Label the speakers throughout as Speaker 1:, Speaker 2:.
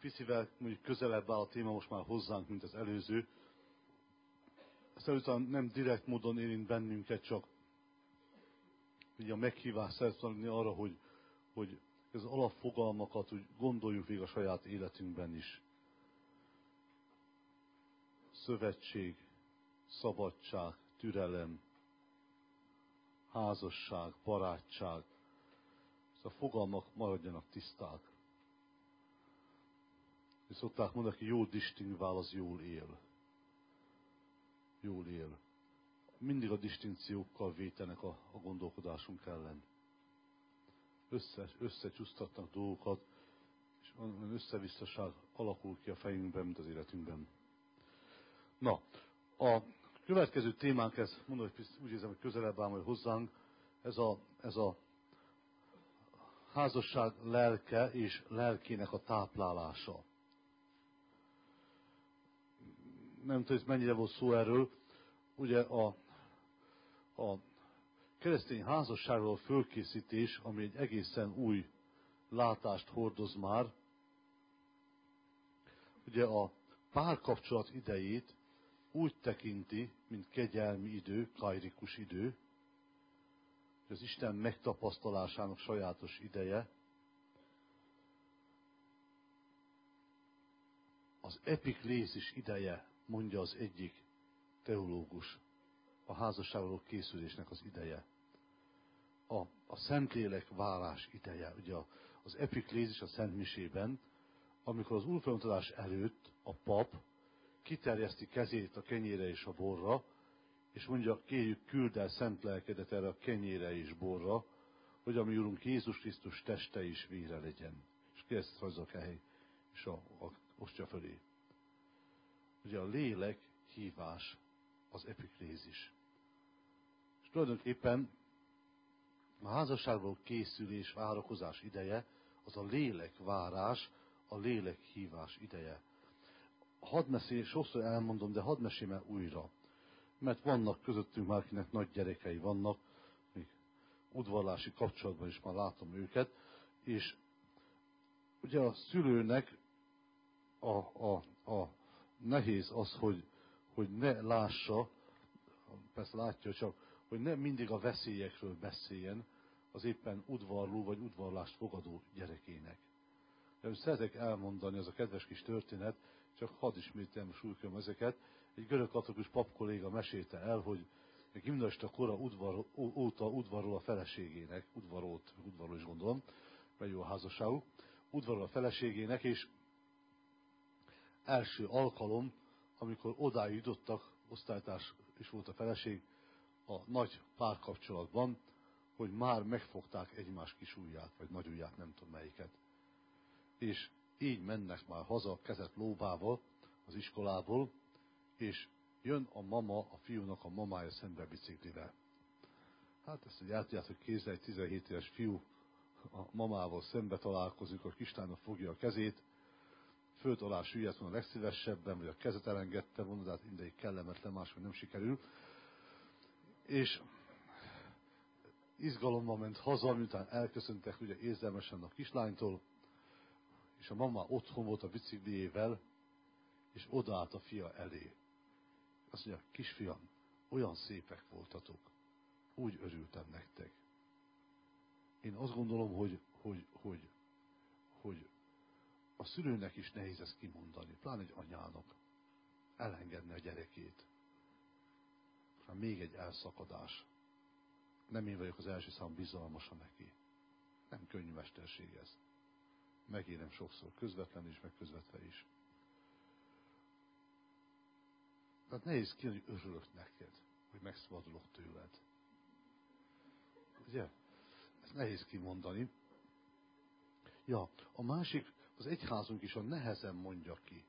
Speaker 1: picivel mondjuk közelebb áll a téma most már hozzánk, mint az előző. Szerintem nem direkt módon érint bennünket, csak ugye a meghívás szeretnél arra, hogy ez az alapfogalmakat úgy gondoljuk végig a saját életünkben is. Szövetség, szabadság, türelem, házasság, barátság. A fogalmak maradjanak tiszták. És szokták mondani, aki jól distingvál, az jól él. Jól él. Mindig a distinkciókkal vétenek a gondolkodásunk ellen. Összecsúsztatnak dolgokat, és olyan összevisszaság alakul ki a fejünkben, mint az életünkben. Na, a következő témánk, ez mondom, hogy úgy érzem, hogy közelebb áll majd hozzánk, ez a házasság lelke és lelkének a táplálása. Nem tudom, hogy mennyire volt szó erről. Ugye a keresztény házasságról fölkészítés, ami egy egészen új látást hordoz már. Ugye a párkapcsolat idejét úgy tekinti, mint kegyelmi idő, kairikus idő, az Isten megtapasztalásának sajátos ideje. Az epiklézis ideje, mondja az egyik teológus, a házasságról készülésnek az ideje. A Szentlélek várás ideje. Ugye az epiklézis a Szent Misében, amikor az úrfelmutatás előtt a pap kiterjeszti kezét a kenyére és a borra, és mondja, kérjük, küld el szent lelkedet erre a kenyére és borra, hogy a mi Úrunk Jézus Krisztus teste és vére legyen. És keresztet rajzol a kehely és a ostya fölé. Ugye a lélek hívás az epiklézis. És tulajdonképpen a házasságról készülés, várakozás ideje, az a lélek várás, a lélek hívás ideje. Sokszor elmondom, de hadd meséljem el újra. Mert vannak közöttünk már, akinek nagy gyerekei vannak, még udvarlási kapcsolatban is már látom őket, és ugye a szülőnek a nehéz az, hogy ne lássa, persze látja csak, hogy nem mindig a veszélyekről beszéljen az éppen udvarló vagy udvarlást fogadó gyerekének. De szeretek elmondani, az a kedves kis történet, csak hadd ismételjem, súlykolom ezeket. Egy görög katolikus papkolléga mesélte el, hogy gimnazista kora óta udvarol a feleségének, udvarló is gondolom, mert jó a házasságuk, udvarol a feleségének, és első alkalom, amikor odáig jutottak, osztálytárs is volt a feleség, a nagy párkapcsolatban, hogy már megfogták egymás kis ujját, vagy nagy ujját, nem tudom melyiket. És így mennek már haza kezet lóbával az iskolából, és jön a mama, a fiúnak a mamája szembe biciklivel. Hát ezt el tudjátok képzelni, egy 17 éves fiú a mamával szembe találkozik, a kislánynak fogja a kezét, föld alá süllyedt volna a legszívesebben, vagy a kezet elengedte volna, de hát mindegy kellemetlen, máshogy nem sikerül. És izgalommal ment haza, miután elköszöntek ugye érzelmesen a kislánytól, és a mama otthon volt a bicikliével, és odaállt a fia elé. Azt mondja, kisfiam, olyan szépek voltatok, úgy örültem nektek. Én azt gondolom, hogy a szülőnek is nehéz ezt kimondani, pláne egy anyának elengedni a gyerekét. Hát még egy elszakadás. Nem én vagyok az első számú bizalmasa neki. Nem könnyű mesterség ez. Megérem sokszor, közvetlen is, meg közvetve is. Tehát nehéz ki, hogy örülök neked, hogy megszabadulok tőled. Ugye? Ez nehéz kimondani. Ja, a másik, az egyházunk is a nehezen mondja ki.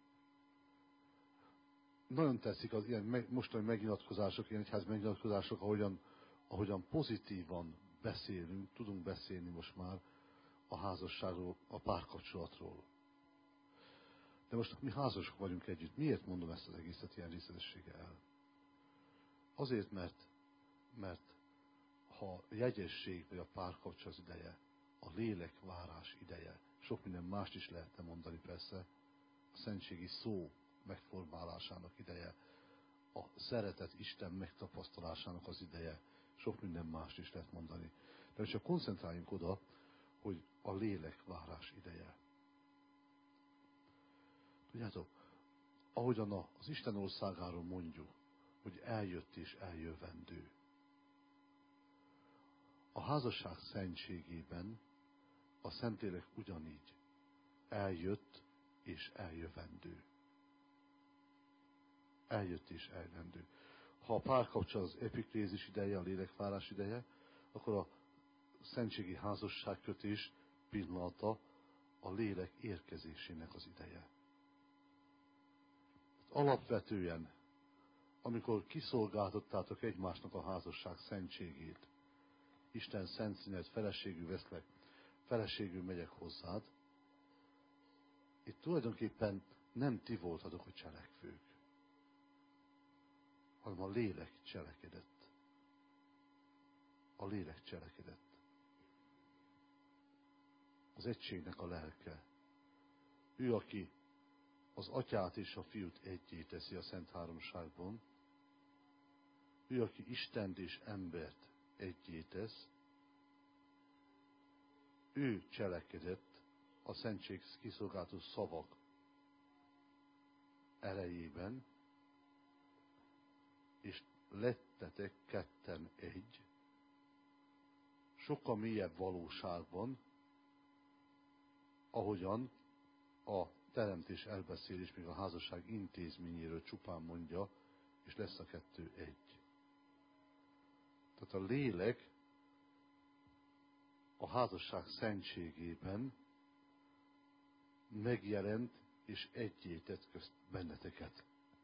Speaker 1: Nagyon tetszik az ilyen mostani megnyilatkozások, ilyen egyház megnyilatkozások, ahogyan pozitívan beszélünk, tudunk beszélni most már a házasságról, a párkapcsolatról. De most mi házasok vagyunk együtt. Miért mondom ezt az egészet ilyen részletességgel? Azért, mert ha a jegyesség vagy a párkapcsolat ideje, a lélek várás ideje, sok minden mást is lehetne mondani persze, a szentségi szó megformálásának ideje, a szeretet Isten megtapasztalásának az ideje, sok minden mást is lehet mondani. De csak koncentráljunk oda, hogy a lélek várás ideje. Tudjátok, ahogyan az Isten országáról mondjuk, hogy eljött és eljövendő. A házasság szentségében a Szentlélek ugyanígy eljött és eljövendő. Eljött és eljövendő. Ha a párkapcsolat az epiklézis ideje, a lélekvárás ideje, akkor a szentségi házasságkötés pillanata a lélek érkezésének az ideje. Alapvetően, amikor kiszolgáltattátok egymásnak a házasság szentségét, Isten szent színet, feleségül veszlek, feleségül megyek hozzád, itt tulajdonképpen nem ti voltatok a cselekvők, hanem a lélek cselekedett. A lélek cselekedett. Az egységnek a lelke. Ő, aki az atyát és a fiút egyé teszi a Szent Háromságban, ő, aki Istent és embert egyé tesz, ő cselekedett a szentség kiszolgáltató szavak erejében, és lettetek ketten egy, sokkal mélyebb valóságban, ahogyan a teremtés elbeszélés még a házasság intézményéről csupán mondja, és lesz a kettő egy. Tehát a lélek a házasság szentségében megjelent és egyé tett közt benneteket.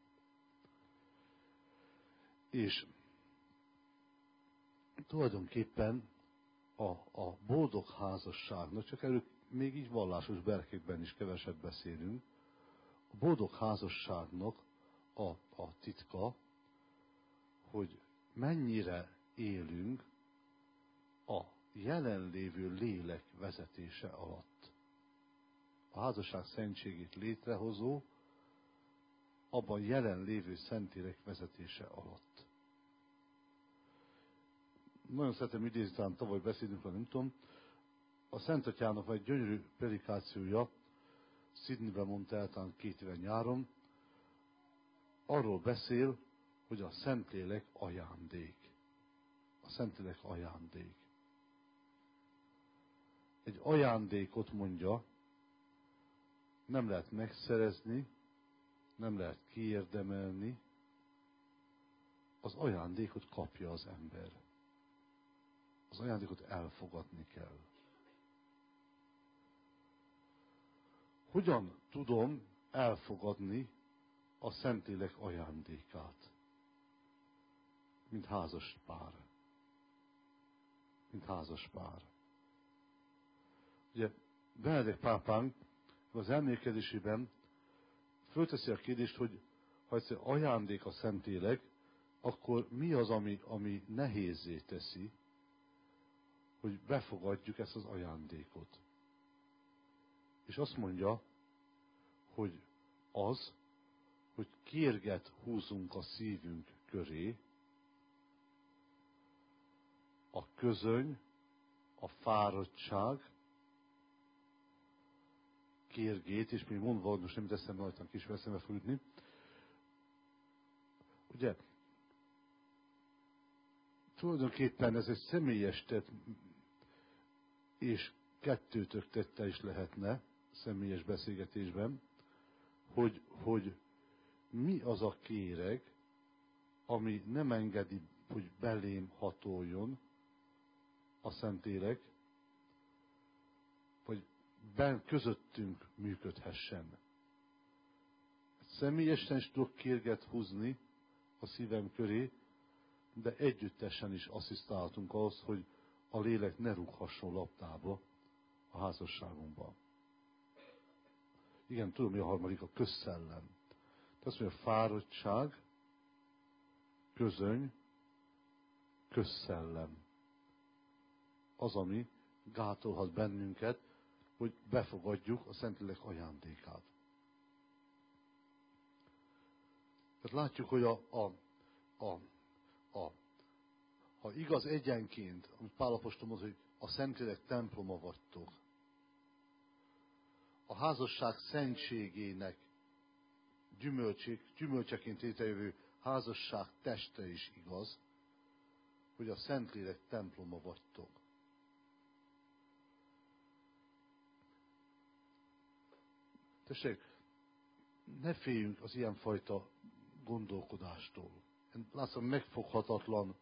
Speaker 1: És tulajdonképpen a boldog házasságnak, csak erről még így vallásos berkekben is keveset beszélünk, a boldog házasságnak a titka, hogy mennyire élünk a jelenlévő lélek vezetése alatt. A házasság szentségét létrehozó, abban jelenlévő Szentlélek vezetése alatt. Nagyon szeretem idézni, talán tavaly beszélünk, nem tudom, a Szent Atyának egy gyönyörű predikációja, Sydneyben mondta el talán 2 éve nyáron, arról beszél, hogy a Szentlélek ajándék. A Szentlélek ajándék. Egy ajándékot mondja, nem lehet megszerezni, nem lehet kiérdemelni, az ajándékot kapja az ember. Az ajándékot elfogadni kell. Hogyan tudom elfogadni a Szentlélek ajándékát? Mint házas pár. Mint házas pár. Ugye Benedek pápánk az elmélkedésében fölteszi a kérdést, hogy ha egyszer ajándék a Szentlélek, akkor mi az, ami nehézzé teszi, hogy befogadjuk ezt az ajándékot. És azt mondja, hogy az, hogy kérget húzunk a szívünk köré, a közöny, a fáradtság, kérgét, és még mondva, hogy most nem teszem rajtam kis veszembe fog jutni. Ugye, tulajdonképpen ez egy személyes tett, és kettőtök tette is lehetne, személyes beszélgetésben, hogy mi az a kéreg, ami nem engedi, hogy belém hatoljon a Szentlélek, vagy közöttünk működhessen. Személyesen is tudok kérget húzni a szívem köré, de együttesen is asszisztáltunk ahhoz, hogy a lélek ne rúghasson labdába a házasságunkban. Igen, tudom, hogy a harmadik a közszellem. Tehát azt mondja, fáradtság, közöny, közszellem. Az, ami gátolhat bennünket, hogy befogadjuk a Szentlélek ajándékát. Tehát látjuk, hogy ha igaz egyenként, amit Pál apostol mond, hogy a Szentlélek temploma vagytok, a házasság szentségének gyümölcseként létrejövő házasság teste is igaz, hogy a Szentlélek temploma vagytok. Tessék, ne féljünk az ilyenfajta gondolkodástól. Én látom, megfoghatatlan,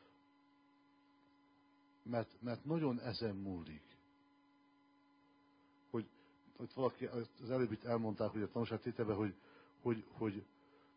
Speaker 1: mert nagyon ezen múlik. Hogy valaki, az előbb itt elmondták, hogy a tanúságtételben, hogy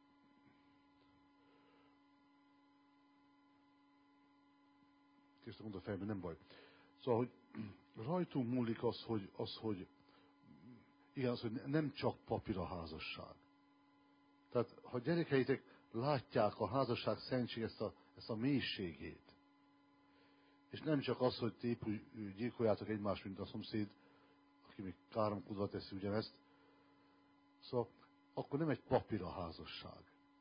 Speaker 1: késztem mondta a fejemben, nem baj. Szóval, hogy rajtunk múlik hogy igen, az, hogy nem csak papír a házasság. Tehát, ha gyerekeitek látják a házasság szentség ezt a mélységét, és nem csak az, hogy ti gyilkoljátok egymást, mint a szomszéd, aki még káromkodva teszi ugyanezt, szóval akkor nem egy papír a házasság.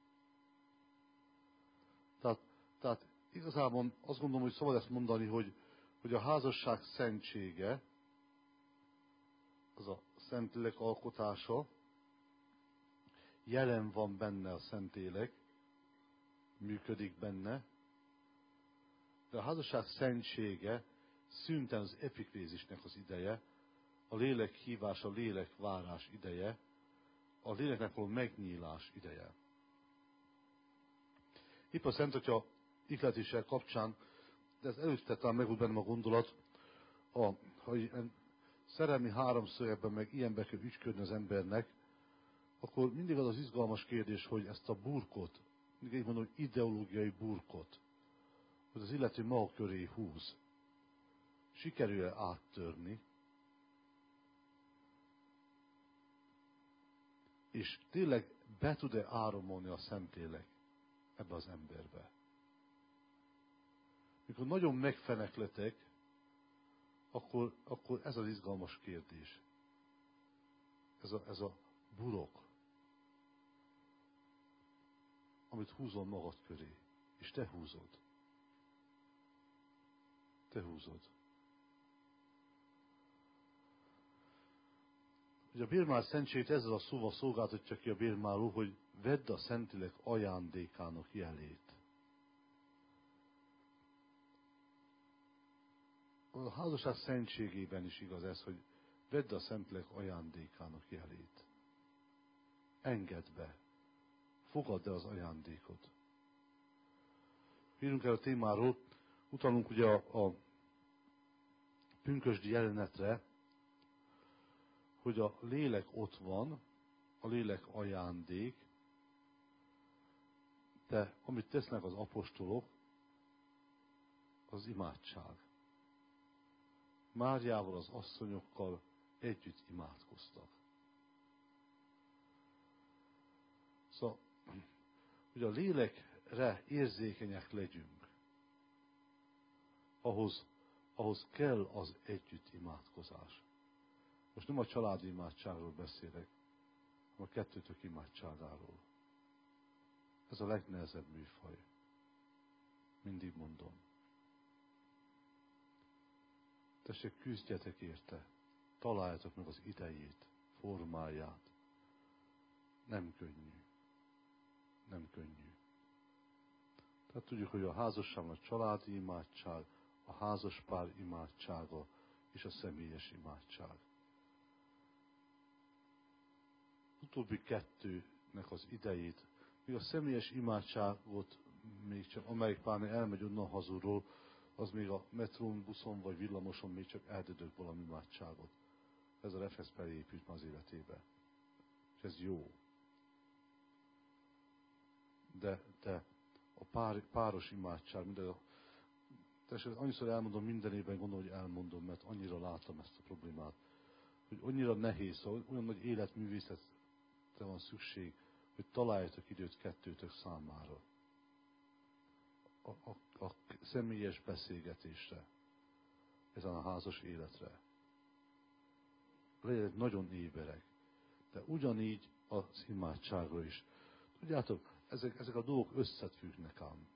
Speaker 1: Tehát igazából azt gondolom, hogy szabad ezt mondani, hogy a házasság szentsége, az a Szentlélek alkotása, jelen van benne a Szentlélek, működik benne, de a házasság szentsége szünten az epiklézisnek az ideje, a lélek hívás, a lélek várás ideje, a léleknek való megnyílás ideje. Épp a Szent Atya ihletéssel kapcsán, de ez előtte talán meg volt bennem a gondolat, hogy szerelmi háromszögben meg ilyenbe kell ügyködni az embernek, akkor mindig az az izgalmas kérdés, hogy ezt a burkot, mindig így mondom, hogy ideológiai burkot, hogy az illető maga köré húz, sikerül-e áttörni, és tényleg be tud-e áramolni a Szentlélek ebbe az emberbe. Mikor nagyon megfenekletek, akkor ez az izgalmas kérdés. Ez a burok, amit húzol magad köré, és te húzod. Te húzod. Ugye a bérmál szentségét ezzel a szóval szolgáltatja ki a bérmáló, hogy vedd a Szentlélek ajándékának jelét. A házasság szentségében is igaz ez, hogy vedd a Szentlélek ajándékának jelét. Engedd be. Fogadd el az ajándékot. Írunk el a témáról, utalunk ugye a pünkösdi jelenetre, hogy a lélek ott van, a lélek ajándék, de amit tesznek az apostolok, az imádság. Máriával, az asszonyokkal együtt imádkoztak. Szóval, hogy a lélekre érzékenyek legyünk, ahhoz kell az együtt imádkozás. Most nem a családi imádságról beszélek, hanem a kettőtök imádságáról. Ez a legnehezebb műfaj. Mindig mondom. Tessék, küzdjetek érte. Találjátok meg az idejét, formáját. Nem könnyű. Nem könnyű. Tehát tudjuk, hogy a házasság a családi imádság, a házaspár imádsága és a személyes imádság. Utóbbi kettőnek az idejét, még a személyes imádságot, még csak amelyik pár elmegy onnan hazulról, az még a metrón, buszon vagy villamoson még csak eldödök valami imádságot. Ez a reflex felépült már az életébe. És ez jó. De a páros imádság, annyiszor elmondom, minden évben gondolom, hogy elmondom, mert annyira látom ezt a problémát, hogy annyira nehéz, olyan nagy életművészetre van szükség, hogy találjatok időt kettőtök számára. A személyes beszélgetésre, ezen a házas életre. Legyenek nagyon éberek, de ugyanígy az imádságra is. Tudjátok, ezek a dolgok összefüggnek ám.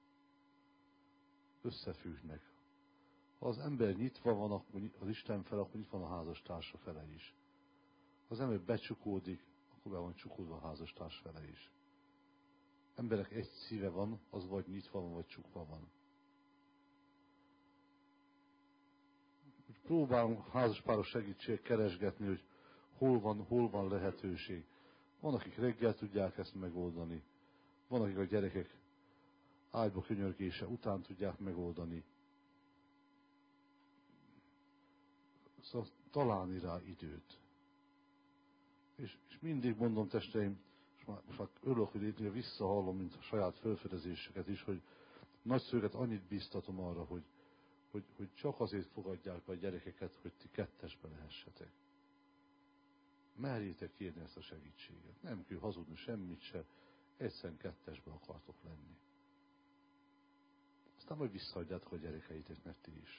Speaker 1: Összefüggnek. Ha az ember nyitva van akkor az Isten fel, akkor nyitva van a házastársa fele is. Ha az ember becsukódik, akkor be van csukódva a házastárs fele is. Emberek egy szíve van, az vagy nyitva van, vagy csukva van. Úgy próbálunk házaspáros segítséget keresgetni, hogy hol van lehetőség. Van, akik reggel tudják ezt megoldani. Van, akik a gyerekek ágyba könyörgése után tudják megoldani. Szóval találni rá időt. És mindig mondom, testeim, most már örülök, hogy én visszahallom, mint a saját felfedezéseket is, hogy nagyszülőket annyit bíztatom arra, hogy csak azért fogadják be a gyerekeket, hogy ti kettesbe lehessetek. Merjétek kérni ezt a segítséget. Nem kell hazudni semmit se, egyszerűen kettesbe akartok lenni. Aztán majd visszaadjátok a gyerekeiteknek ti is.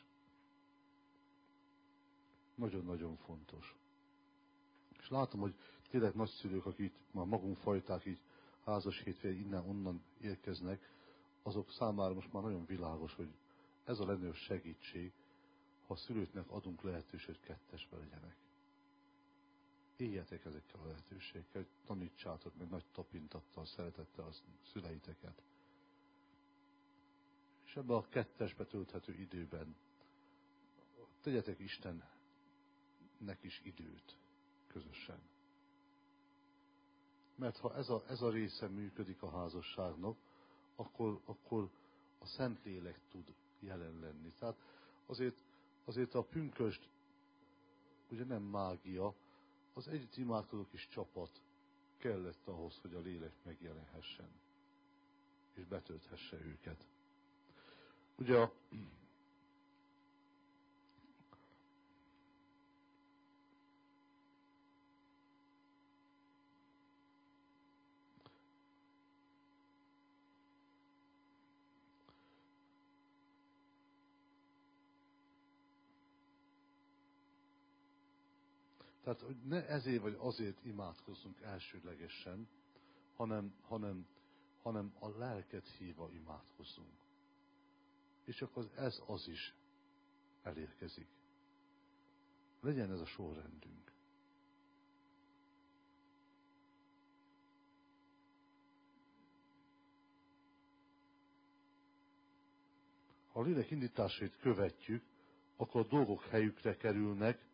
Speaker 1: Nagyon-nagyon fontos. És látom, hogy tényleg nagyszülők, akik már magunk fajták így házas hétvégén innen-onnan érkeznek, azok számára most már nagyon világos, hogy ez a legnagyobb segítség, ha a szülőknek adunk lehetőséget, hogy kettesbe legyenek. Éljetek ezekkel a lehetőségekkel, tanítsátok meg nagy tapintattal, szeretettel a szüleiteket. És ebben a kettesbe tölthető időben tegyetek Istennek is időt közösen. Mert ha ez a része működik a házasságnak, akkor a Szentlélek tud jelen lenni. Tehát azért a pünkösd ugye nem mágia, az együtt imádkozó kis csapat kellett ahhoz, hogy a lélek megjelenhessen, és betölthesse őket. Ugye tehát, hogy ne ezért vagy azért imádkozzunk elsődlegesen, hanem a lelket hívva imádkozzunk. És akkor ez az is elérkezik. Legyen ez a sorrendünk. Ha a lélek indításait követjük, akkor a dolgok helyükre kerülnek,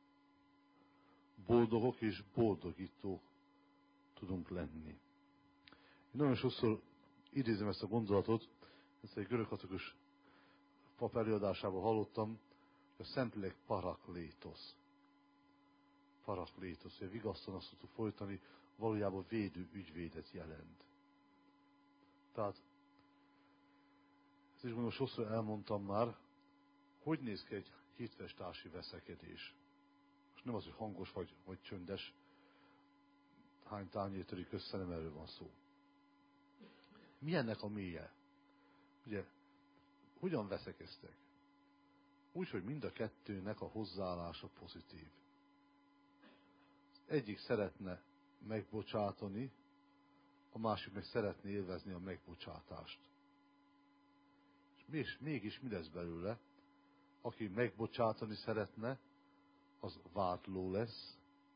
Speaker 1: boldogok és boldogítók tudunk lenni. Én nagyon sokszor idézem ezt a gondolatot, ezt egy görögkatolikus pap előadásában hallottam, hogy a Szentlélek paraklétosz. Paraklétosz, hogy vigasztan azt tudtuk folytani, valójában védő ügyvédet jelent. Tehát, ezt is mondom, sokszor elmondtam már, hogy néz ki egy hitvestársi veszekedés. Most nem az, hogy hangos vagy csöndes, hány tányér törik össze, nem erről van szó. Mi ennek a mélye? Ugye, hogyan veszekeztek? Úgy, hogy mind a kettőnek a hozzáállása pozitív. Az egyik szeretne megbocsátani, a másik meg szeretné élvezni a megbocsátást. És mégis mi lesz belőle? Aki megbocsátani szeretne, az vádló lesz,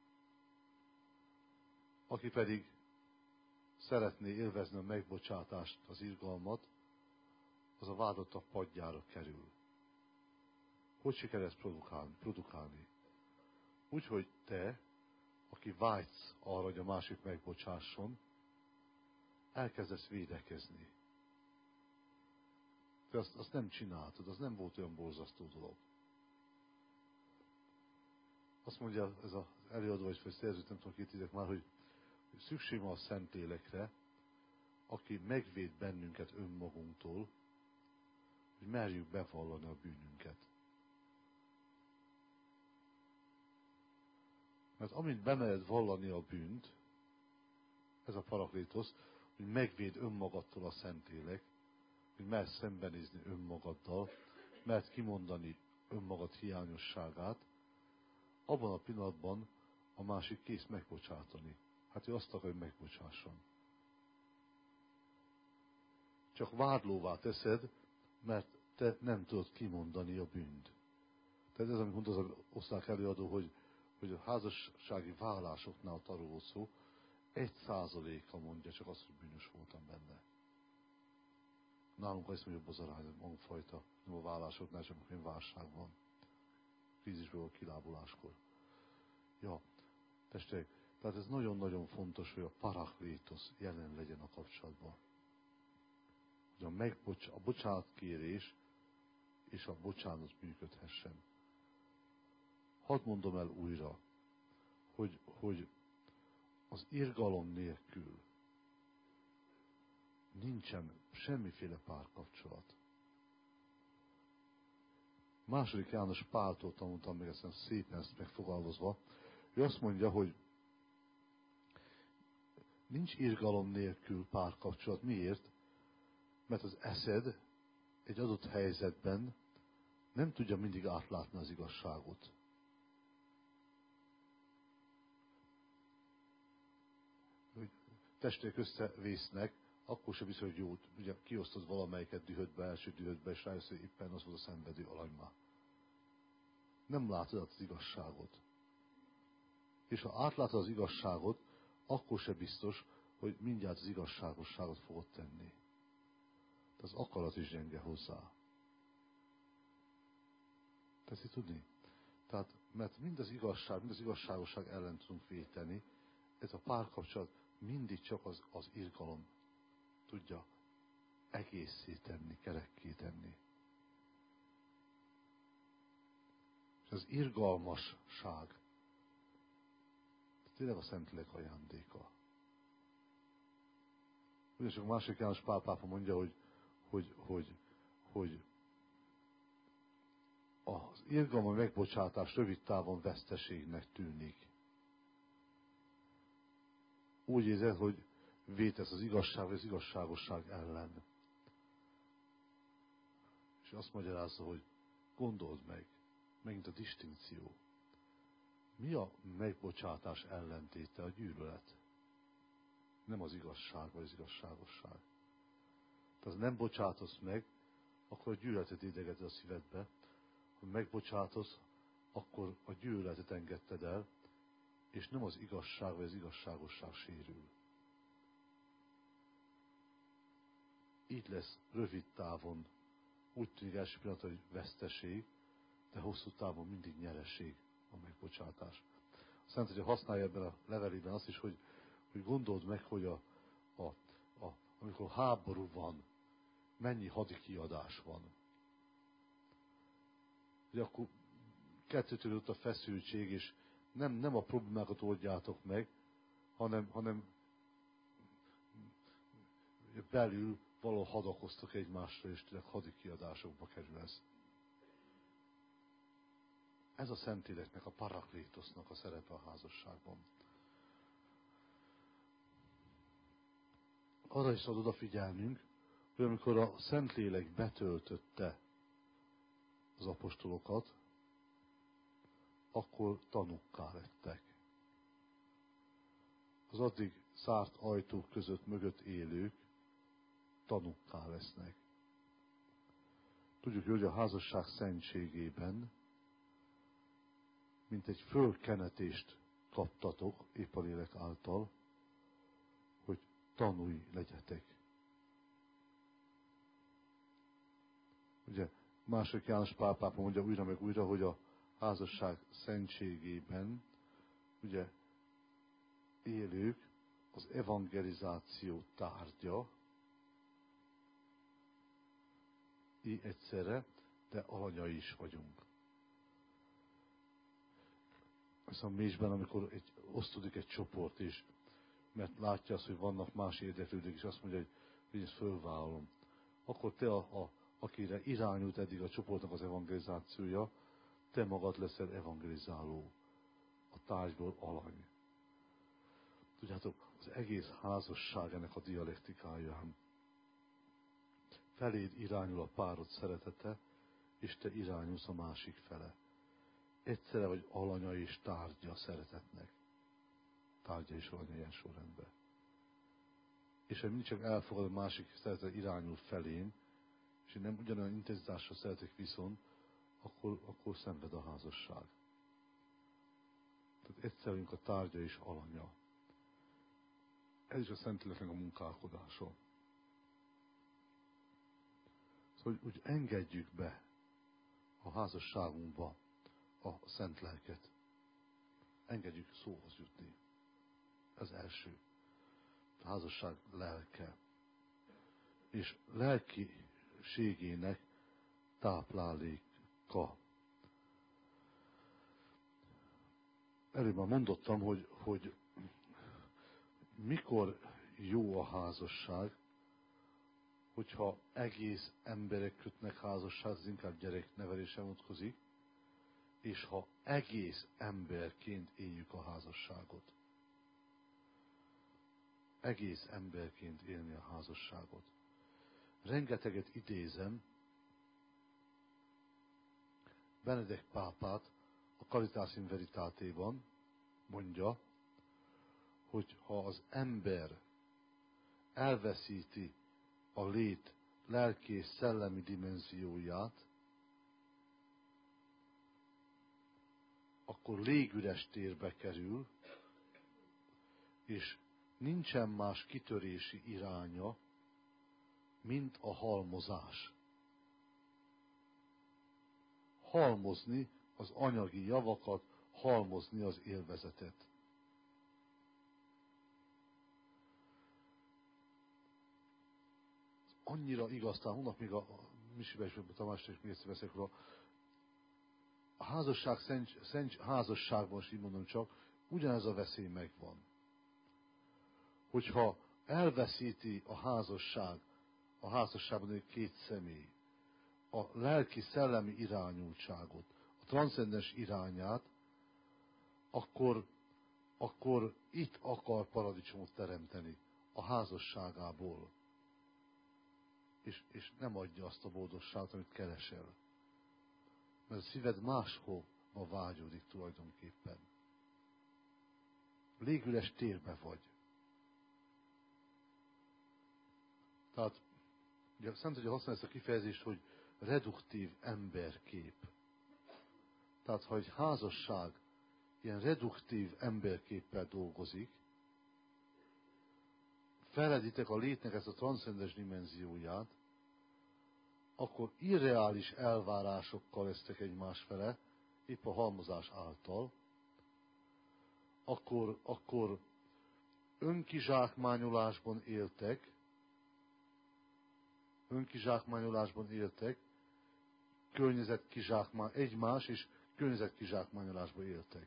Speaker 1: aki pedig szeretné élvezni a megbocsátást, az irgalmat, az a vádlottak padjára kerül. Hogy sikerül ezt produkálni? Úgy, hogy te, aki vágysz arra, hogy a másik megbocsásson, elkezdesz védekezni. Te azt nem csináltad, az nem volt olyan borzasztó dolog. Azt mondja ez az előadó, vagy szerzőt, nem tudom, két már, hogy szükség van a Szentlélekre, aki megvéd bennünket önmagunktól, hogy merjük bevallani a bűnünket. Mert amint bemered vallani a bűnt, ez a paraklétosz, hogy megvéd önmagadtól a Szentlélek, hogy mersz szembenézni önmagaddal, mert kimondani önmagad hiányosságát, abban a pillanatban a másik kész megbocsátani. Hát ő azt akar, hogy megbocsásson. csak vádlóvá teszed, mert te nem tudod kimondani a bűnt. Tehát ez, amit mondta az osztrák előadó, hogy a házassági válásoknál arról szó, 1%-a mondja csak azt, hogy bűnös voltam benne. Nálunk ezt mondja, jobb az arány, magfajta, nem a vállásoknál, csak amikor válság van. Krízisből, kilábuláskor. Ja, testvérek, tehát ez nagyon-nagyon fontos, hogy a paraklétosz jelen legyen a kapcsolatban. Hogy a bocsánatkérés és a bocsánat működhessen. Hadd mondom el újra, hogy az irgalom nélkül nincsen semmiféle párkapcsolat. Második János Páltól tanultam meg ezt szépen ezt megfogalmazva. Ő azt mondja, hogy nincs irgalom nélkül párkapcsolat. Miért? Mert az eszed egy adott helyzetben nem tudja mindig átlátni az igazságot. Hogy testek összevésznek, akkor sem viszont, hogy jó, ugye kiosztod valamelyiket dühödbe, első dühödbe, és rájössz, hogy éppen az volt a szenvedő alanymá. Nem látod az igazságot. És ha átlátod az igazságot, akkor se biztos, hogy mindjárt az igazságosságot fogod tenni. De az akarat is gyenge hozzá. Teszi tudni? Tehát, mert mind az igazságosság ellen tudunk véteni, ez a párkapcsolat mindig csak az irgalom tudja egészé tenni, kerekké tenni. És az irgalmasság tényleg a Szentlélek ajándéka. Ugyancsak a második János Pál pápa mondja, hogy az irgalma megbocsátás rövid távon veszteségnek tűnik. Úgy érzed, hogy vétesz az igazság vagy az igazságosság ellen. És azt magyarázza, hogy gondold meg, megint a distinkció. Mi a megbocsátás ellentéte? A gyűlölet. Nem az igazság vagy az igazságosság. Tehát nem bocsátasz meg, akkor a gyűlöletet idegeted a szívedbe. Ha megbocsátasz, akkor a gyűlöletet engedted el, és nem az igazság vagy az igazságosság sérül. Így lesz rövid távon, úgy tűnik első pillanatra, hogy veszteség, de hosszú távon mindig nyereség a megbocsátás. A Szentegyek használja ebben a levelében azt is, hogy gondold meg, hogy amikor háború van, mennyi hadikiadás van. Ugye akkor kettőtől ott a feszültség, és nem a problémákat oldjátok meg, hanem belül valahol hadakoztok egymásra, és tényleg hadikiadásokba kerül ez. Ez a Szentléleknek, a paraklétosznak a szerepe a házasságban. Arra is szabad odafigyelnünk, hogy amikor a Szentlélek betöltötte az apostolokat, akkor tanukká lettek. Az addig zárt ajtók között mögött élők tanukká lesznek. Tudjuk, hogy a házasság szentségében mint egy fölkenetést kaptatok épp a lélek által, hogy tanúi legyetek. Ugye második János Pál pápa mondja újra meg újra, hogy a házasság szentségében ugye élők az evangelizáció tárgya, így egyszerre, de alanyai is vagyunk. Ezt a Mésben, amikor osztódik egy csoport is, mert látja azt, hogy vannak más érdeklődők, és azt mondja, hogy én ezt fölvállalom. Akkor te, akire irányult eddig a csoportnak az evangelizációja, te magad leszel evangelizáló. A tárgyból alany. Tudjátok, az egész házasság ennek a dialektikáján. Feléd irányul a párod szeretete, és te irányulsz a másik fele. Egyszerre vagy alanya és tárgya a szeretetnek. Tárgya és alanya ilyen sorrendben. és ha mindig csak elfogad a másik szeretet irányul felém, és én nem ugyanolyan intenzitásra szeretek viszont, akkor szenved a házasság. Tehát egyszerűen a tárgya és alanya. Ez is a Szentléleknek a munkálkodása. Szóval, hogy engedjük be a házasságunkba a Szent Lelket. Engedjük szóhoz jutni. Ez első. A házasság lelke. És lelkiségének tápláléka. Előbb már mondottam, hogy mikor jó a házasság, hogyha egész emberek kötnek házasságot, ez inkább gyereknevelésre vonatkozik, és ha egész emberként éljük a házasságot. Egész emberként élni a házasságot. Rengeteget idézem Benedek pápát a Caritas in Veritate-ban, mondja, hogy ha az ember elveszíti a lét lelki és szellemi dimenzióját, akkor légüres térbe kerül, és nincsen más kitörési iránya, mint a halmozás. Halmozni az anyagi javakat, halmozni az élvezetet. Annyira igaz, talán hónap még a Misibe és a Tamásra is még egyszer beszélek róla. A házasság, szent házasságban, is így mondom csak, ugyanez a veszély megvan. Hogyha elveszíti a házasságban egy két személy, a lelki-szellemi irányultságot, a transzcendens irányát, akkor itt akar paradicsomot teremteni a házasságából. És nem adja azt a boldogságot, amit keresel. Mert a szíved máshova vágyódik tulajdonképpen. Légüres térbe vagy. Tehát, ugye a Szent Atya használja ezt a kifejezést, hogy reduktív emberkép. Tehát, ha egy házasság ilyen reduktív emberképpel dolgozik, feleditek a létnek ezt a transzcendens dimenzióját, akkor irreális elvárásokkal lesztek egymás fele, épp a halmozás által, akkor önkizsákmányolásban éltek, egymás és környezetkizsákmányolásban éltek.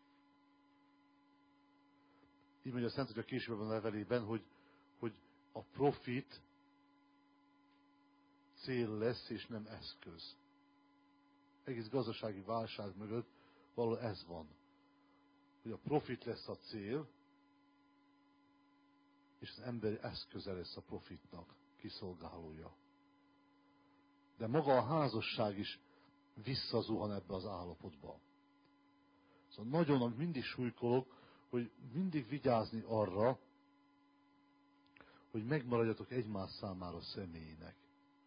Speaker 1: Így mondja a Szent Atya későbben a levelében, hogy a profit cél lesz, és nem eszköz. Egész gazdasági válság mögött valahol ez van. Hogy a profit lesz a cél, és az emberi eszköze lesz a profitnak, kiszolgálója. De maga a házasság is visszazuhan ebbe az állapotba. Szóval nagyon mindig súlykolok, hogy mindig vigyázni arra, hogy megmaradjatok egymás számára személynek.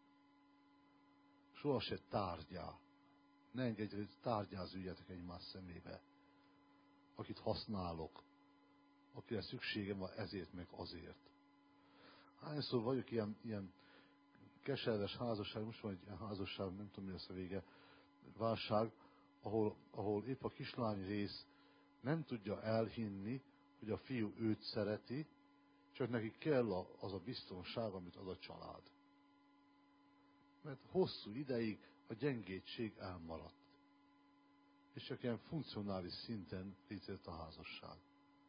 Speaker 1: Soha se tárgyá. Ne engedj, hogy tárgyázüljetek egymás szemébe. Akit használok, akire szükségem van ezért, meg azért. Hányszor vagyok ilyen keserves házasság, most van egy ilyen házasság, nem tudom mi lesz a vége, válság, ahol épp a kislány rész nem tudja elhinni, hogy a fiú őt szereti, csak neki kell az a biztonság, amit ad a család. Mert hosszú ideig a gyengétség elmaradt. És csak ilyen funkcionális szinten létrejött a házasság.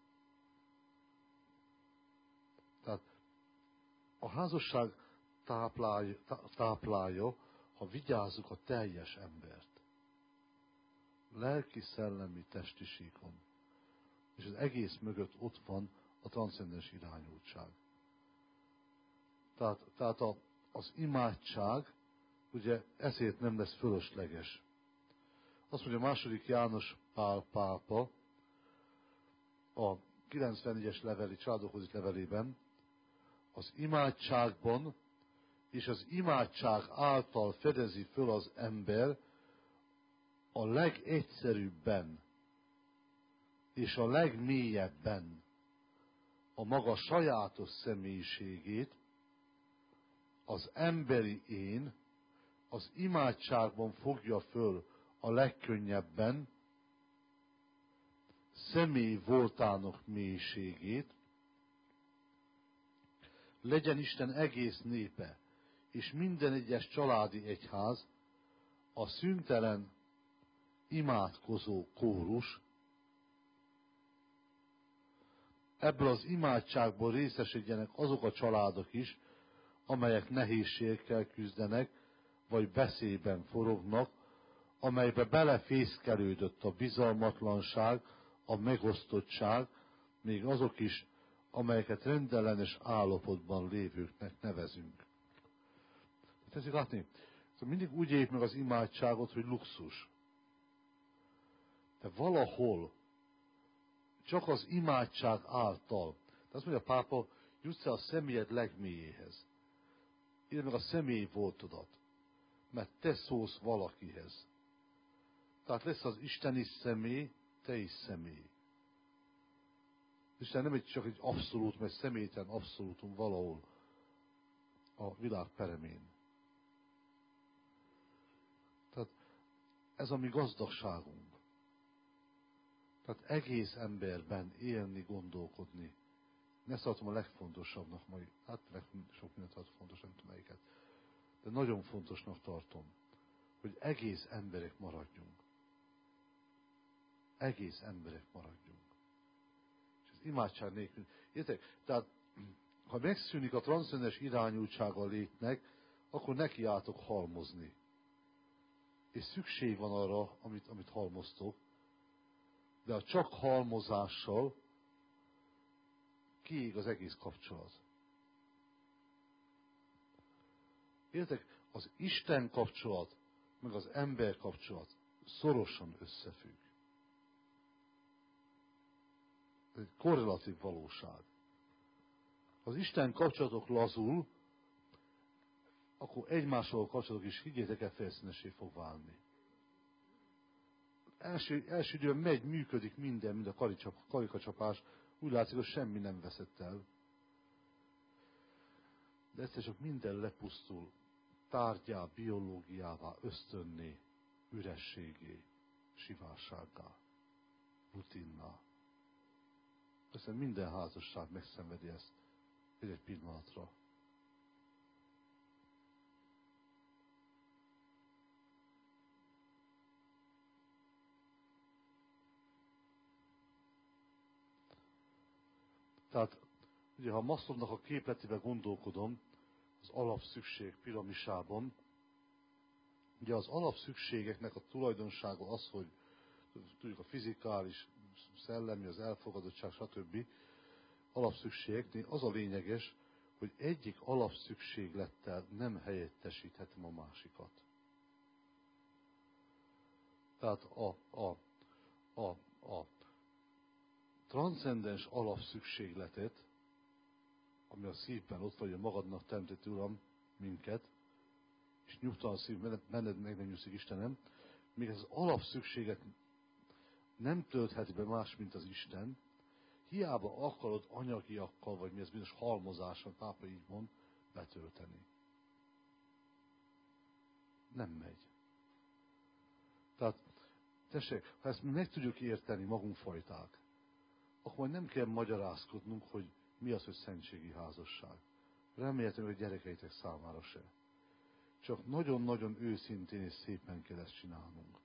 Speaker 1: Tehát a házasság táplálja, ha vigyázzuk a teljes embert. Lelki, szellemi, testi síkon. És az egész mögött ott van a transzcendens irányultság. Tehát az imádság, ugye ezért nem lesz fölösleges. Azt mondja a II. János Pál pápa a 94-es családokhoz levelében, Az imádságban és az imádság által fedezi föl az ember a legegyszerűbben és a legmélyebben a maga sajátos személyiségét, az emberi én az imádságban fogja föl a legkönnyebben személy voltának mélységét, legyen Isten egész népe és minden egyes családi egyház a szüntelen imádkozó kórus. Ebből az imádságból részesedjenek azok a családok is, amelyek nehézségekkel küzdenek, vagy veszélyben forognak, amelybe belefészkelődött a bizalmatlanság, a megosztottság, még azok is, amelyeket rendellenes állapotban lévőknek nevezünk. Tessék látni, szóval mindig úgy éljük meg az imádságot, hogy luxus. De valahol csak az imádság által, de azt mondja a pápa, jutsz el a személyed legmélyéhez. Írd meg a személy voltodat, mert te szólsz valakihez. Tehát lesz az Isten is személy, te is személy. Isten nem csak egy abszolút, mert személytelen abszolútum valahol a világ peremén. Tehát ez a mi gazdagságunk. Tehát egész emberben élni, gondolkodni. Ne tartom a legfontosabbnak, majd hát sok mindent tartom fontos, nem tudom melyiket. De nagyon fontosnak tartom, hogy egész emberek maradjunk. Egész emberek maradjunk. És az imádság nélkül. Értek? Tehát, ha megszűnik a transzcendens irányultsága a létnek, akkor nekiálltok halmozni. És szükség van arra, amit halmoztok, de a csak halmozással kiég az egész kapcsolat. Értek? Az Isten kapcsolat, meg az ember kapcsolat szorosan összefügg. Ez egy korrelatív valóság. Ha az Isten kapcsolatok lazul, akkor egymással a kapcsolatok is, higgyétek el, felszínesé fog válni. Első időben megy, működik minden, mint a karikacsapás, úgy látszik, hogy semmi nem veszett el. De egyszer csak minden lepusztul, tárgyá, biológiává, ösztönné, ürességé, sivársággá, rutinná. Aztán minden házasság megszenvedi ezt egy pillanatra. Tehát, ugye, ha Maslownak a képletébe gondolkodom, az alapszükség piramisában, ugye az alapszükségeknek a tulajdonsága az, hogy tudjuk a fizikális, szellemi, az elfogadottság, stb. Alapszükségeknél az a lényeges, hogy egyik alapszükséglettel nem helyettesíthetem a másikat. Tehát a transzcendens alapszükségletet, ami a szívben ott vagy, a magadnak teremtett Uram minket, és nyugtalan szív, benned meg nem nyugszik Istenem, még ez az alapszükséget nem töltheti be más, mint az Isten, hiába akarod anyagiakkal, vagy mi ez bizonyos halmozáson, pápa így mond, betölteni. Nem megy. Tehát, tessék, ha ezt mi meg tudjuk érteni, magunk fajták, akkor majd nem kell magyarázkodnunk, hogy mi az, hogy szentségi házasság. Remélhetően, hogy gyerekeitek számára se. Csak nagyon-nagyon őszintén és szépen kell ezt csinálnunk.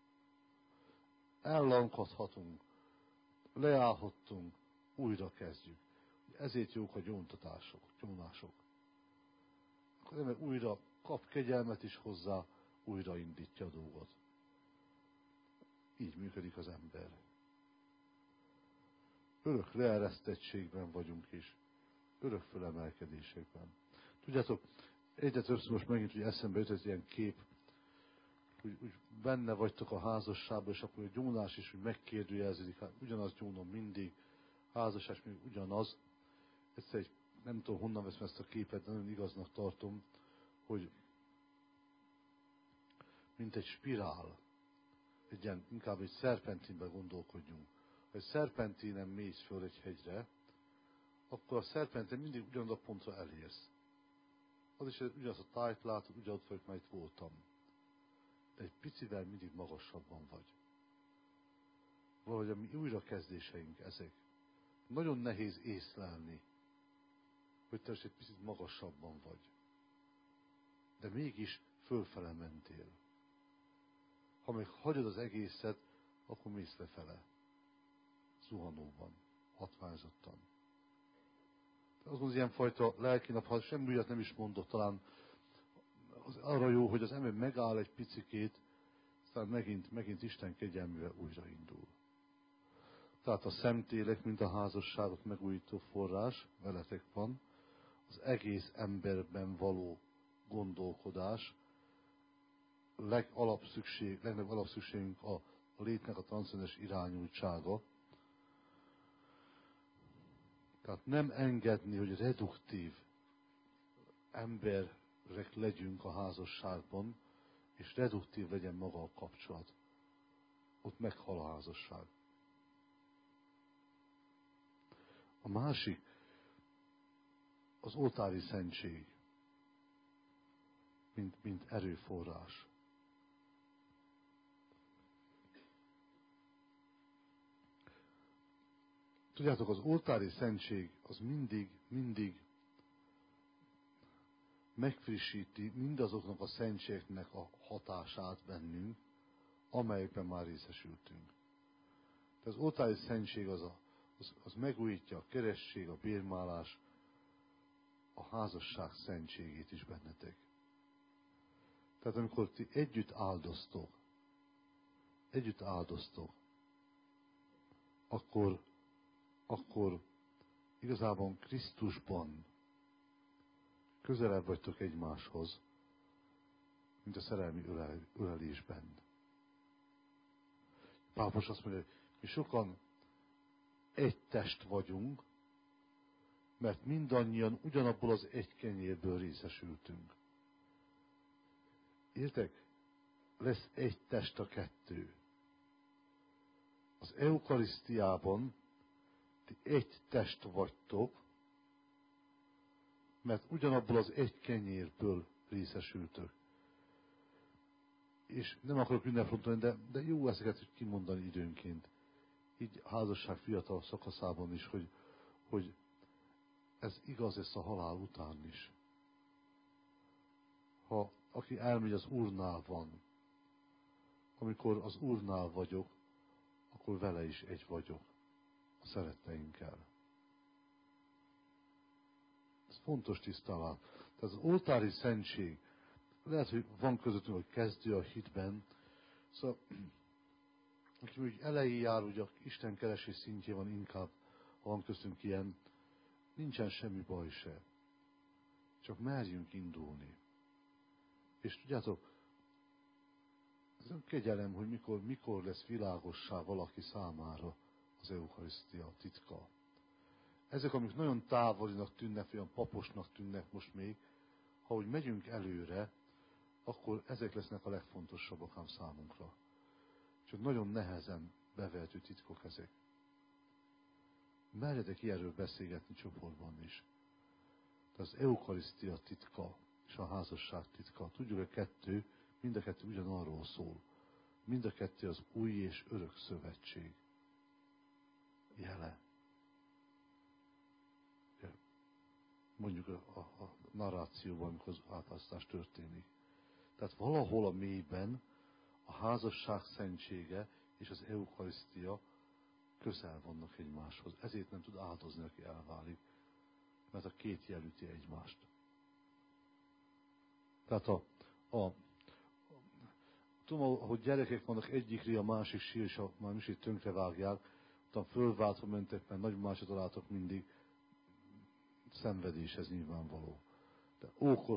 Speaker 1: Ellankadhatunk, leállhattunk, újra kezdjük. Ezért jók a gyónások. Akkor ember újra kap kegyelmet is hozzá, újra indítja a dolgot. Így működik az ember. Örök leeresztettségben vagyunk is, örök fölemelkedésekben. Tudjátok, egyre többször most megint ugye eszembe jut egy ilyen kép, úgy benne vagytok a házasságban, és akkor a gyónás is úgy megkérdőjeleződik, hát ugyanaz gyónom mindig, házasság még ugyanaz. Egyszer egy nem tudom honnan veszem ezt a képet, de nagyon igaznak tartom, hogy mint egy spirál, inkább egy szerpentinben gondolkodjunk. Ha egy szerpentinen mész föl egy hegyre, akkor a szerpentin mindig ugyanaz a pontra elérsz. Az is ugyanaz a tájt látod, ugyanott vagyok, már itt voltam. De egy picivel mindig magasabban vagy. Valahogy a mi újrakezdéseink ezek. Nagyon nehéz észlelni, hogy te egy picit magasabban vagy. De mégis fölfele mentél. Ha még hagyod az egészet, akkor mész lefele. Zuhanóban, hatványzottan. Azt mondom, ilyenfajta lelkinap, ha semmi újat nem is mondott, talán az arra jó, hogy az ember megáll egy picikét, aztán megint Isten kegyelmével újraindul. Tehát a szentélek, mint a házasságot megújító forrás, veletek van, az egész emberben való gondolkodás, legnagyobb alapszükségünk a létnek a transzcendens irányultsága. Tehát nem engedni, hogy reduktív emberek legyünk a házasságban, és reduktív legyen maga a kapcsolat. Ott meghal a házasság. A másik, az oltári szentség, mint erőforrás. Tudjátok, az oltári szentség az mindig megfrissíti mindazoknak a szentségeknek a hatását bennünk, amelyekben már részesültünk. Tehát az oltári szentség az megújítja a keresztség, a bérmálás, a házasság szentségét is bennetek. Tehát amikor ti együtt áldoztok, akkor igazából Krisztusban közelebb vagytok egymáshoz, mint a szerelmi ölelésben. Pál most azt mondja, hogy mi sokan egy test vagyunk, mert mindannyian ugyanabból az egy kenyérből részesültünk. Értek? Lesz egy test a kettő. Az eukarisztiában ti egy test vagytok, mert ugyanabból az egy kenyérből részesültök. És nem akarok ünnepfontani, de jó ezeket kimondani időnként. Így a házasság fiatal szakaszában is, hogy ez igaz lesz a halál után is. Ha aki elmegy az Úrnál van, amikor az Úrnál vagyok, akkor vele is egy vagyok a szeretteinkkel. Ez fontos tisztán. Tehát az oltári szentség, lehet, hogy van közöttünk, hogy kezdő a hitben, szóval, aki úgy elején jár, hogy a Isten keresés szintjén van inkább, ha van köztünk ilyen, nincsen semmi baj se. Csak merjünk indulni. És tudjátok, ez nem kegyelem, hogy mikor lesz világossá valaki számára az eukarisztia titka. Ezek, amik nagyon távolinak tűnnek, olyan paposnak tűnnek most még, ha úgy megyünk előre, akkor ezek lesznek a legfontosabbak ám számunkra. Csak nagyon nehezen bevehető titkok ezek. Merjetek ilyenről beszélgetni csoportban is. Tehát az eukarisztia titka és a házasság titka. Tudjuk, hogy mind a kettő ugyanarról szól. Mind a kettő az új és örök szövetség jele. Mondjuk a narrációban, amikor az átválasztás történik. Tehát valahol a mélyben a házasság szentsége és az eukarisztia közel vannak egymáshoz. Ezért nem tud áldozni, aki elválik, mert a két jelüti egymást. Tehát tudom, ahogy gyerekek vannak, egyik ri a másik sír, és már is itt tönkre vágják, utána fölváltva mentek, mert nagymásra találtak mindig, szenvedés ez nyilvánvaló. De ókor,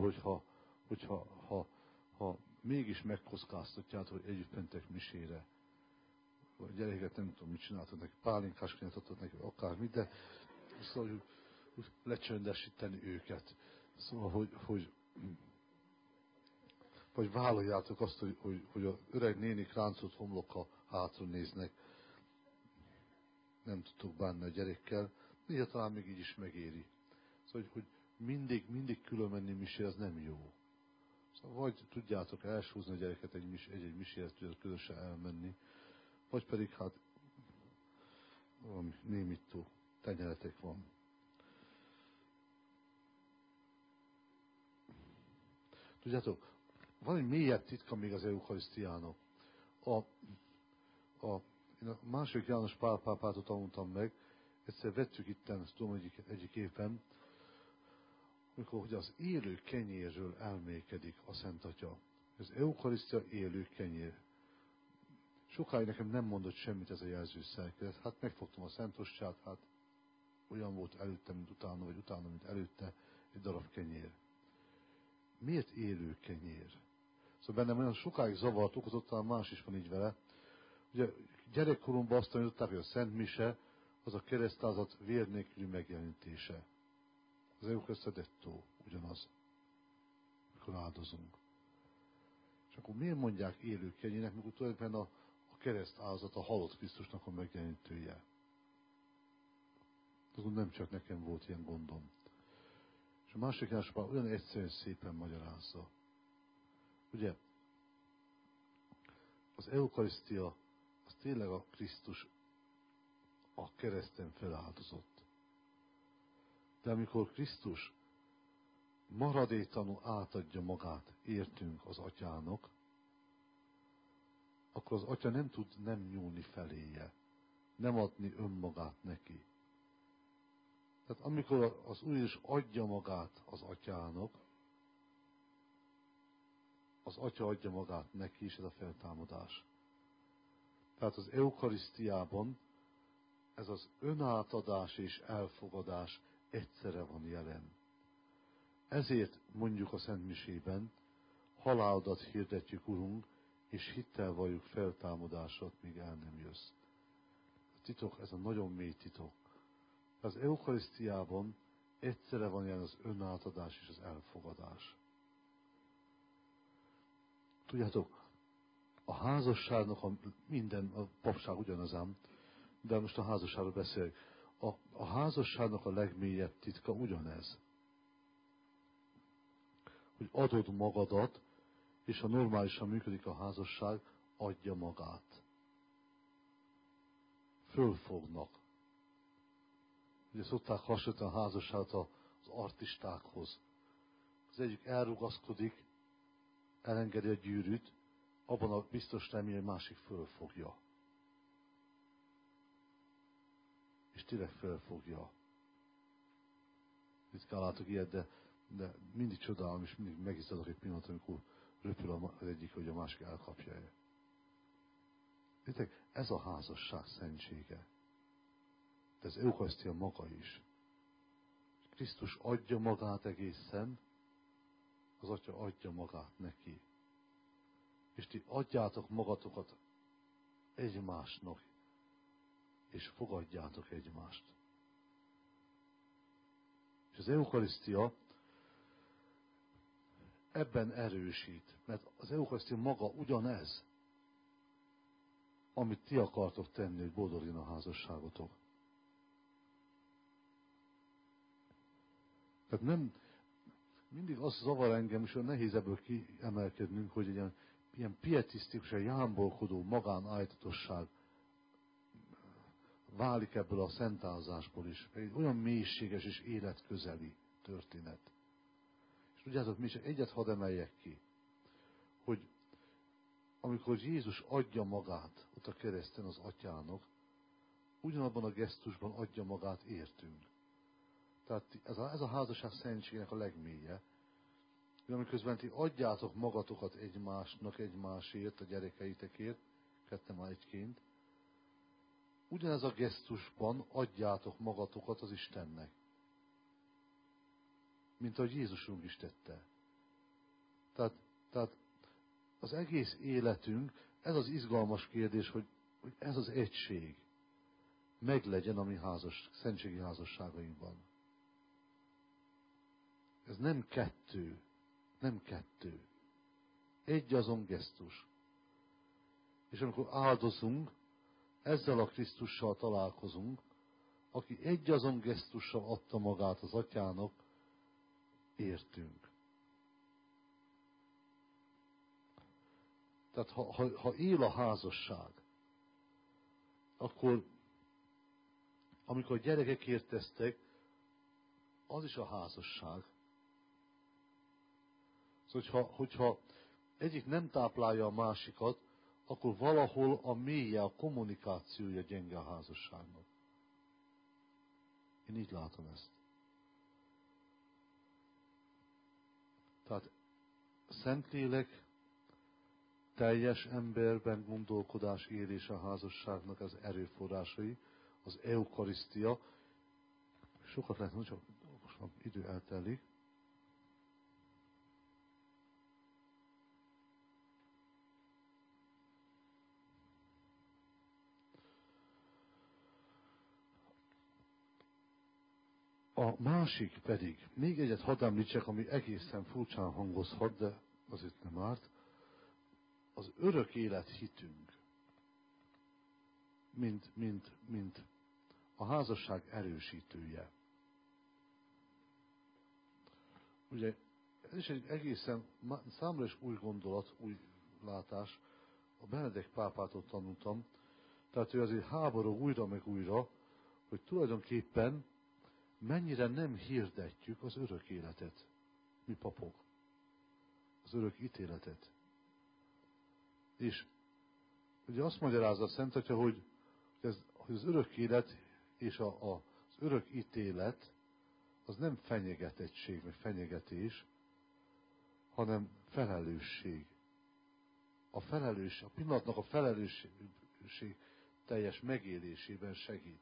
Speaker 1: hogyha mégis megkockáztatjátok, hogy együtt mentek misére, a gyerekeket nem tudom, mit csináltak neki, pálinkás kenyeret adtak neki, akármit, de szóval, lecsöndesíteni őket. Szóval, hogy vagy vállaljátok azt, hogy az öreg nénik ráncolt homloka hátra néznek, nem tudtok bánni a gyerekkel, néha talán még így is megéri. Szóval, hogy mindig külön menni misé, az nem jó. Szóval vagy tudjátok elsúzni a gyereket egy miséhez, tudjátok közösen elmenni, vagy pedig hát valami némittó tenyeretek van. Tudjátok, van egy mélyebb titka még az eukarisztiának. Én a második János Pál pápától tanultam meg, egyszer vettük itten, tudom, egyik évben, amikor hogy az élő kenyérről elmélkedik a Szent Atya. Az eukarisztia élő kenyér. Sokáig nekem nem mondott semmit ez a jelző szerkezet. Hát megfogtam a Szent Ostját, hát olyan volt előtte, mint utána, vagy utána, mint előtte, egy darab kenyér. Miért élő kenyér? Szóval bennem olyan sokáig zavart okozott, talán más is van így vele. Ugye gyerekkoromban azt tanították, hogy a Szent Mise az a keresztázat vér nélküli megjelenítése. Az eukarisztia dettó, ugyanaz, mikor áldozunk. És akkor miért mondják élő kenyérnek, mikor tulajdonképpen a kereszt áldozat a halott Krisztusnak a megjelenítője? Azon nem csak nekem volt ilyen gondom. És a másik Jánosban olyan egyszerűen szépen magyarázza. Ugye, az eukarisztia az tényleg a Krisztus a kereszten feláldozott. De amikor Krisztus maradéktalanul átadja magát értünk az Atyának, akkor az Atya nem tud nem nyúlni feléje, nem adni önmagát neki. Tehát amikor az Úr is adja magát az Atyának, az Atya adja magát neki, és ez a feltámadás. Tehát az eukarisztiában ez az önátadás és elfogadás egyszerre van jelen. Ezért mondjuk a Szent Misében, halálodat hirdetjük, Urunk, és hittel valljuk feltámadásod, míg el nem jössz. A titok, ez a nagyon mély titok. Az eukarisztiában egyszerre van jelen az önátadás és az elfogadás. Tudjátok, a házasságnak a papság ugyanaz ám, de most a házasságról beszélek. A házasságnak a legmélyebb titka ugyanez. Hogy adod magadat, és ha normálisan működik a házasság, adja magát. Fölfognak. Ugye szokták hasonlítani a házasságot az artistákhoz. Az egyik elrugaszkodik, elengedi a gyűrűt, abban a biztos remény, hogy másik fölfogja. És tényleg fölfogja. Ritkán látok ilyet, de mindig csodálom, és mindig megizzadok egy pillanat, amikor röpül az egyik, hogy a másik elkapja. Értek? Ez a házasság szentsége. De ez eukarisztia maga is. Krisztus adja magát egészen, az Atya adja magát neki. És ti adjátok magatokat egymásnak, és fogadjátok egymást. És az eukarisztia ebben erősít, mert az eukarisztia maga ugyanez, amit ti akartok tenni, hogy boldoguljon a házasságotok. Tehát nem, mindig az zavar engem, és olyan nehéz ebből kiemelkednünk, hogy egy ilyen pietisztikus, jámbolkodó magánállítatosság válik ebből a szentázásból is. Egy olyan mélységes és életközeli történet. És tudjátok, mi csak egyet hadd emeljek ki, hogy amikor Jézus adja magát ott a kereszten az Atyának, ugyanabban a gesztusban adja magát értünk. Tehát ez a házasság szentségének a legmélye, hogy amiközben ti adjátok magatokat egymásnak, egymásért, a gyerekeitekért, ketten már egyként, ugyanez a gesztusban adjátok magatokat az Istennek. Mint ahogy Jézusunk is tette. Tehát az egész életünk, ez az izgalmas kérdés, hogy ez az egység meglegyen a mi szentségi házasságainkban. Ez nem kettő. Nem kettő. Egy azon gesztus. És amikor áldozunk, ezzel a Krisztussal találkozunk, aki egy azon gesztussal adta magát az Atyának, értünk. Tehát ha él a házasság, akkor amikor gyerekek érteztek, az is a házasság. Szóval, hogyha egyik nem táplálja a másikat, akkor valahol a mélye, a kommunikációja gyenge a házasságnak. Én így látom ezt. Tehát Szentlélek, teljes emberben gondolkodás, élés a házasságnak az erőforrásai, az eukarisztia. Sokat lehet mondani, csak most már idő eltelik. A másik pedig, még egyet hadd említsek, ami egészen furcsán hangozhat, de azért nem árt, az örök élet hitünk, mint a házasság erősítője. Ugye ez is egy egészen számomra is új gondolat, új látás. A Benedek pápától tanultam, tehát ő azért háborog újra meg újra, hogy tulajdonképpen mennyire nem hirdetjük az örök életet, mi papok, az örök ítéletet. És ugye azt magyarázza a Szent Atya, hogy az örök élet és az örök ítélet az nem fenyegetettség, vagy fenyegetés, hanem felelősség. A pillanatnak a felelősség teljes megélésében segít.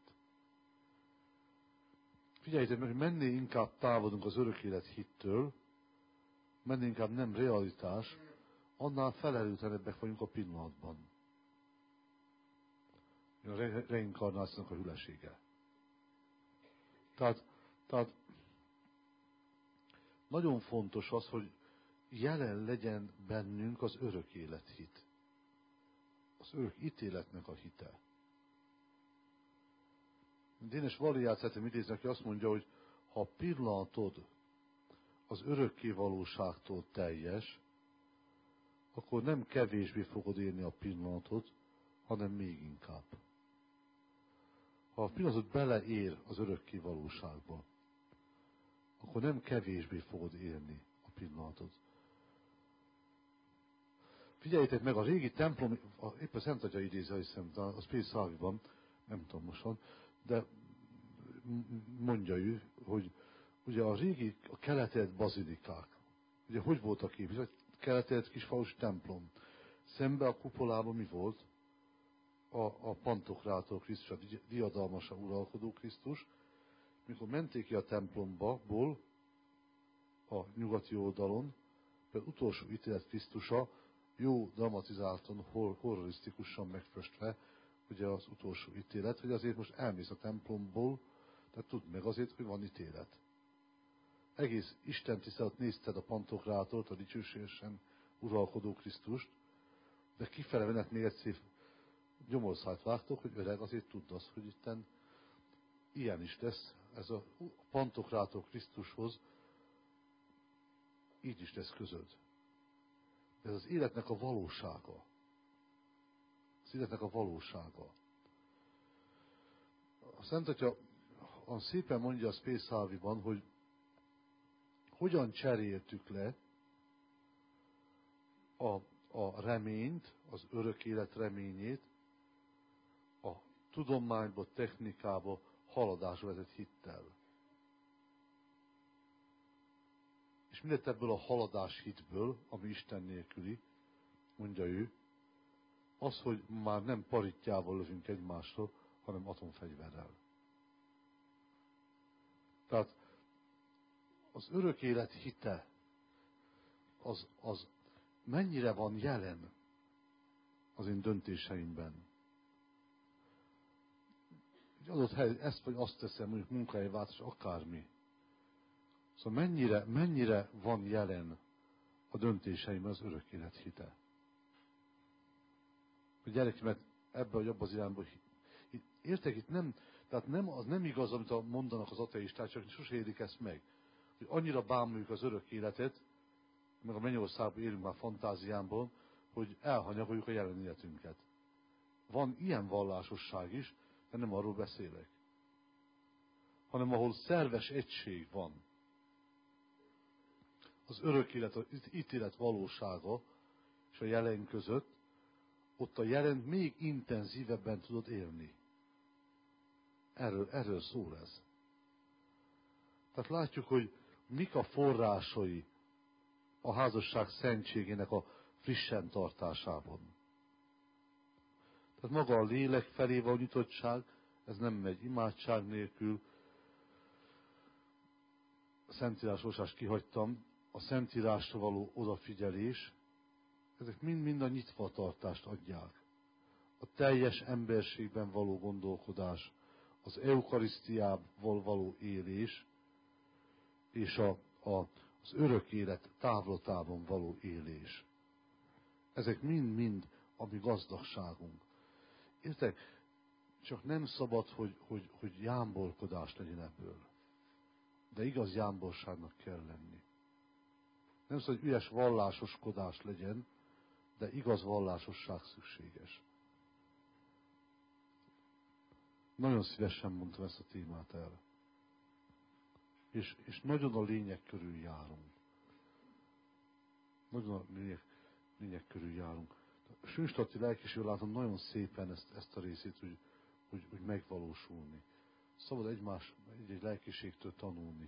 Speaker 1: Figyeljétek meg, hogy mennél inkább távolodunk az örök élet hittől, mennél inkább nem realitás, annál felelőtlenebbek vagyunk a pillanatban. A reinkarnációnak a hülesége. Tehát nagyon fontos az, hogy jelen legyen bennünk az örök élethit. Az örök ítéletnek a hite. Dénes Valliát szeretném idézni, aki azt mondja, hogy ha a pillanatod az örökké valóságtól teljes, akkor nem kevésbé fogod élni a pillanatot, hanem még inkább. Ha a pillanatod beleér az örökké valóságba, akkor nem kevésbé fogod élni a pillanatot. Figyeljétek meg, a régi templom, épp a Szent Atya idézi, hiszem, a Spészáviban, nem tudom mostan, de mondja ő, hogy ugye a régi, a keletelt bazilikák, ugye hogy voltak képviselve? Keletelt kisfalusi templom. Szembe a kupolában mi volt? A Pantokrátor Krisztus, a diadalmasa uralkodó Krisztus. Mikor menték ki a templomból, a nyugati oldalon, például utolsó ítélet Krisztusa, jó dramatizáltan, horrorisztikusan megfestve, ugye az utolsó ítélet, hogy azért most elmész a templomból, de tudd meg azért, hogy van ítélet. Egész Isten tisztelet nézted a Pantokrátort, a dicsőségesen uralkodó Krisztust, de kifele menet még egyszer gyomorszájt vágtok, hogy öreg, azért tudd azt, hogy itten ilyen is lesz, ez a Pantokrátor Krisztushoz így is lesz közöd. Ez az életnek a valósága. Az életnek a valósága. A Szent Atya szépen mondja a Spészáviban, hogy hogyan cseréltük le a reményt, az örök élet reményét, a tudományba, technikába haladásra vezet hittel. És mindent ebből a haladás hitből, ami Isten nélküli, mondja ő, az, hogy már nem parittyával lövünk egymásra, hanem atomfegyverrel. Tehát az örök élet hite, az mennyire van jelen az én döntéseimben. Egy adott hely, ezt vagy azt teszem, mondjuk munkahelyváltás, akármi. Szóval mennyire van jelen a döntéseimben az örök élet hite. A gyerekemet ebbe vagy abba az irányba. Értek, itt nem, tehát az nem igaz, amit mondanak az ateisták, csak sose érik ezt meg. Hogy annyira bámuljuk az örök életet, meg a mennyországban élünk már fantáziámból, hogy elhanyagoljuk a jelen életünket. Van ilyen vallásosság is, de nem arról beszélek. Hanem ahol szerves egység van. Az örök élet, az ítélet valósága és a jelen között, ott a jelent még intenzívebben tudod élni. Erről szól ez. Tehát látjuk, hogy mik a forrásai a házasság szentségének a frissen tartásában. Tehát maga a lélek felé van nyitottság, ez nem megy imádság nélkül. A Szentírás olvasást kihagytam, a Szentírásra való odafigyelés, ezek mind a nyitvatartást adják. A teljes emberségben való gondolkodás, az eukarisztiával való élés, és az örök élet távlatában való élés. Ezek mind a mi gazdagságunk. Értek? Csak nem szabad, hogy jámbolkodás legyen ebből. De igaz jámbolságnak kell lenni. Nem szabad, hogy üres vallásoskodás legyen, de igaz vallásosság szükséges. Nagyon szívesen mondtam ezt a témát el. És nagyon a lényeg körül járunk. Nagyon a lényeg körül járunk. A Sünstadti lelkiség látom nagyon szépen ezt a részét, hogy megvalósulni. Szabad egy lelkiségtől tanulni.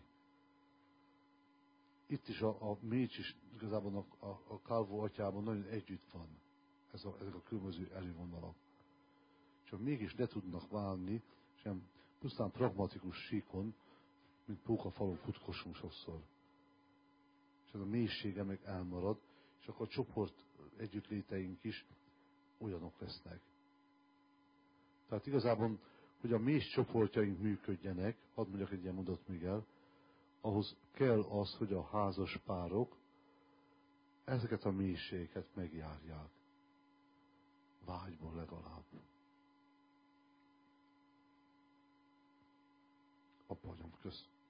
Speaker 1: Itt is a Mécs is igazából a Calvo atyában nagyon együtt van. Ezek a különböző erővonalak. Csak mégis le tudnak válni, sem pusztán pragmatikus síkon, mint pókafalon futkosunk sokszor. És ez a mélysége meg elmarad, és akkor a csoport együttléteink is olyanok lesznek. Tehát igazából, hogy a mély csoportjaink működjenek, hadd mondjak egy ilyen mondatot még el, ahhoz kell az, hogy a házas párok ezeket a mélységeket megjárják. Vágyból legalább. Apa, Atyám, kösz.